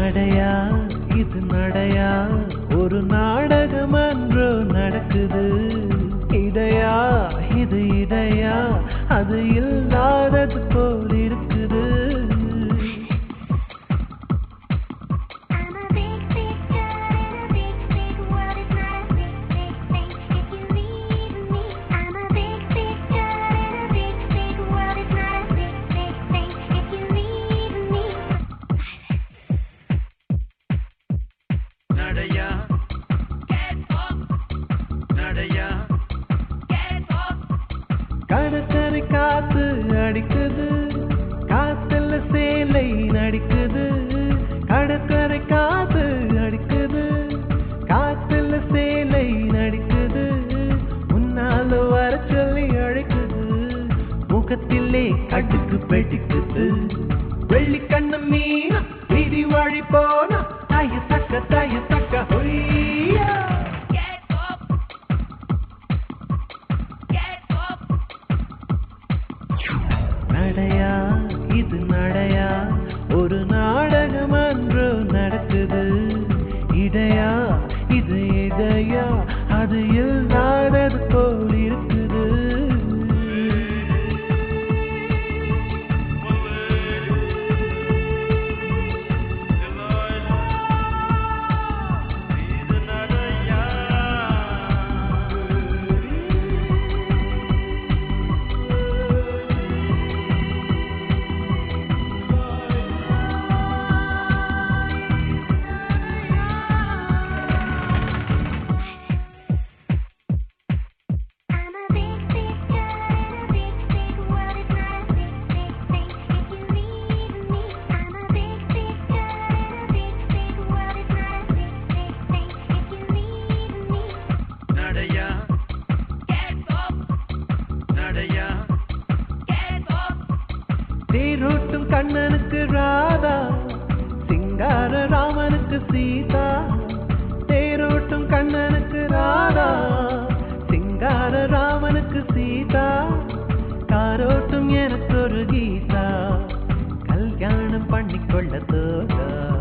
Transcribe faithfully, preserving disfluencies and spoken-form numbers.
நடையா இது நடையா ஒரு நாடகம் அன்றோ நடக்குது இடையா இது இடையா அது இல்லாதது போல் இருக்குது கடற்கரை காத்து அடிக்குது காத்துல சேலை நடிக்குது கடற்கரை காத்து அடிக்குது காத்துல சேலை நடிக்குது முன்னால வர சொல்லி அழைக்குது முகத்திலே கட்டுக்கு பெட்டிக்குது வெள்ளி கண்ணு மீனா வீதி வழி போனா தாய தக்க தாய தக்க ஹொய்யா நடையா இது நடையா ஒரு நாடகம் அன்றோ நடக்குது இடையா இது இடையா அது இல்லாதது போல் இருக்குது தேரோட்டும் கண்ணனுக்கு ராதா சிங்கார ராமனுக்கு சீதா தேரோட்டும் கண்ணனுக்கு ராதா சிங்கார ராமனுக்கு சீதா காரோட்டும் எனக்கு ஒரு கீதா கல்யாணம் பண்ணிக்கொள்ள தோதா